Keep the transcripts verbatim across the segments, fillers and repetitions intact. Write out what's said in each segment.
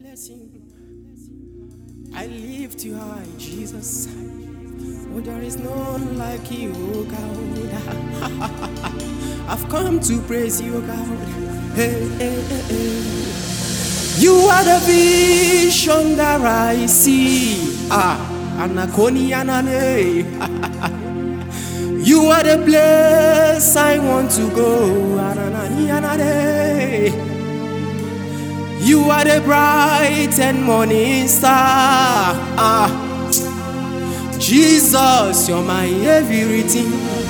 bless you. I lift you high, Jesus. Oh, there is none like you, oh God. I've come to praise you, oh God. Hey, hey, hey, hey. You are the vision that I see. Ah, Anakoni Anane. You are the place I want to go. Anani Anane. You are the bright and morning star. Ah, Jesus, you're my everything.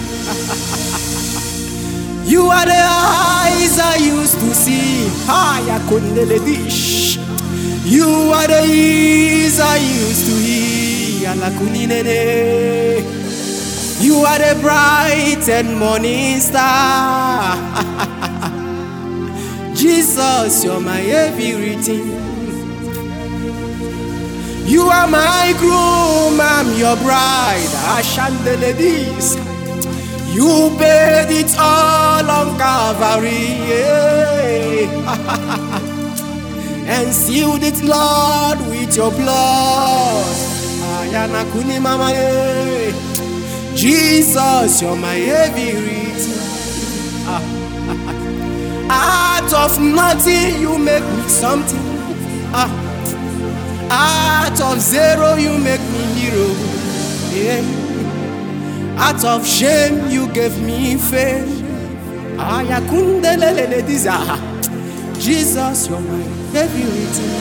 You are the eyes I used to see. Ah, Yakundeledish. You are the ears I used to hear. Alakuninene. You are the bright and morning star. Jesus, you're my everything. You are my groom, I'm your bride. Ashandeledis. You paid it all on Calvary, yeah. And sealed it, Lord, with your blood. Ayana kuni mama, yeah. Jesus, you're my everything. Out of nothing, you make me something. Ah. Out of zero, you make me hero. Yeah. Out of shame, you gave me fame. Ah, Jesus, you're my everything.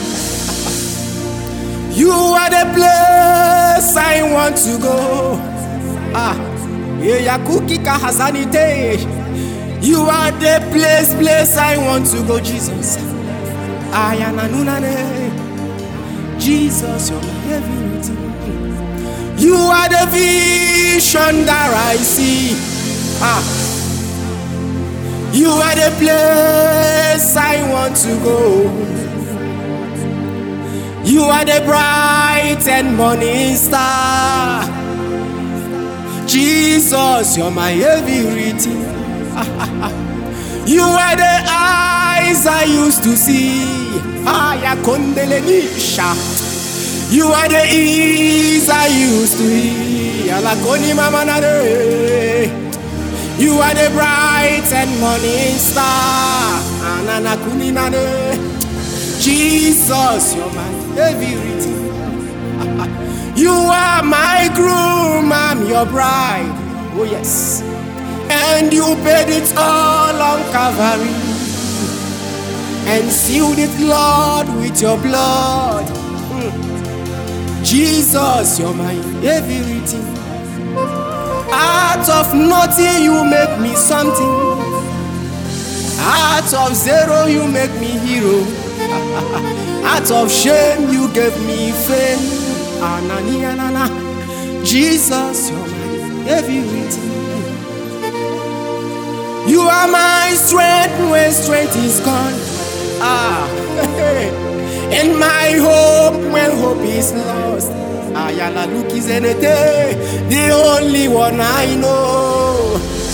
You are the place I want to go. Ah, you are the place, place I want to go, Jesus. Jesus, you're my everything. You are the vision that I see. Ah, you are the place I want to go. You are the bright and morning star. Jesus, you're my everything. You are the eyes I used to see. You are the ears I used to hear. You are the bright and morning star. Jesus, you're my everything. You are my groom, I'm your bride. Oh yes. And you paid it all on Calvary and sealed it, Lord, with your blood. Mm. Jesus, you're my everything. Out of nothing, you make me something. Out of zero, you make me hero. Out of shame, you gave me fame. Anani, anana. Jesus, you're my everything. You are my strength when strength is gone. Ah, and my hope when hope is lost. Ayala look is anything, the only one I know.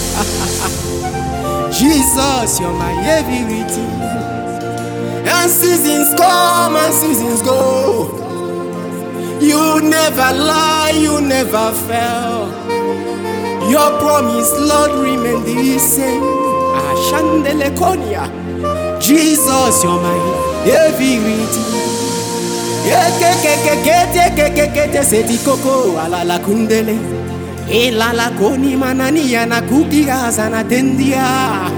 Jesus, you're my everything. And seasons come and seasons go. You never lie, you never fail. Your promise, Lord, remain the same. Ashandelekonia. Jesus, you're my everything. Kekekekekekekekekekeke seti koko alala kundele. Elala koni manania na kukia sana tendia.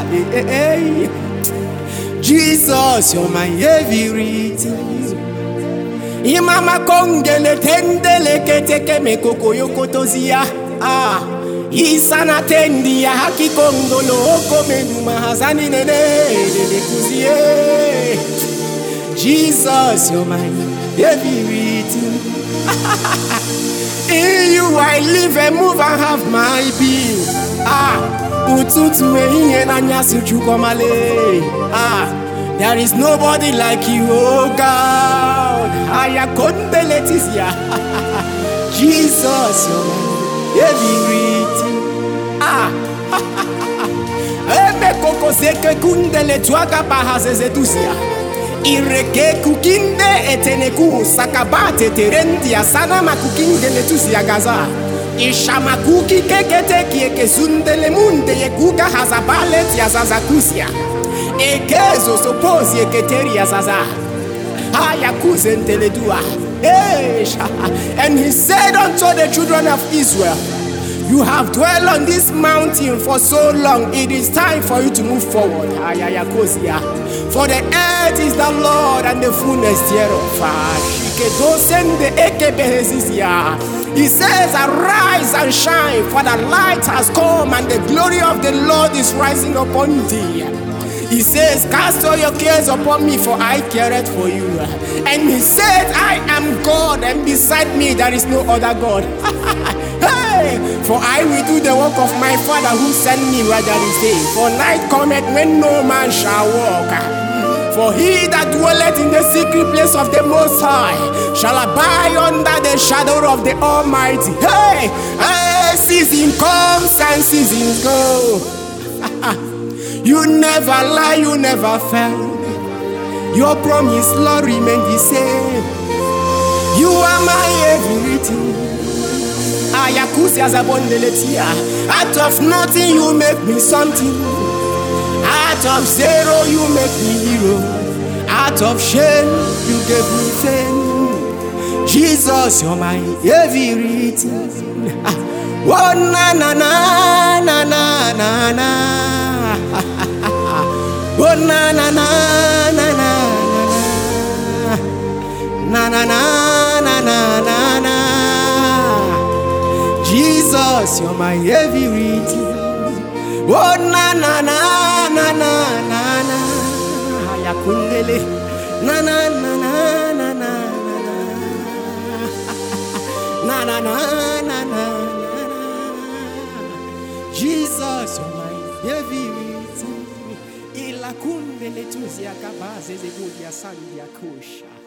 Jesus, you're my everything. Imama kongele tendele keteke me koko yokotozia. Ah. Isana tendi ya haki kongolo oko menuma hazani nene kuzie. Jesus, you're my everything. In you I live and move and have my being. Ah, ututu e na nyasi chukomale. Ah, there is nobody like you, oh God. Aya kondeletisia. Jesus, you're my everything. Ah, eme koko seke kundele tuaka pahaze zetusia. Ireke kukinde eteneku sakabate terendia sana makukinde letusi agaza. Ishamakuki kekete kieke sundele munde yekuga hazabale tiazazakusia. Ekezo sopozi eketeri azaza. Ayakuzenteledua. And he said unto the children of Israel, you have dwelt on this mountain for so long, it is time for you to move forward. For the earth is the Lord and the fullness thereof. He says, arise and shine, for the light has come and the glory of the Lord is rising upon thee. He says, cast all your cares upon me, for I careth for you. And he said, I am God, and beside me there is no other God. Hey, for I will do the work of my Father who sent me while there is day. For night cometh when no man shall walk. For he that dwelleth in the secret place of the Most High shall abide under the shadow of the Almighty. Hey, hey, season comes and seasons go. You never lie, you never fail. Your promise, Lord, remain the same. You are my everything. Out of nothing, you make me something. Out of zero, you make me hero. Out of shame, you gave me fame. Jesus, you're my everything. Oh, na na na na na na na. Oh, na na na na na na na na na na na na. Jesus, you're my everything. Oh, na na na na na na na. Ayakundele na na na na na na na na na na na. Jesus, you're my everything. Ilakundele tuzi akabaze zegudia sandi akosha.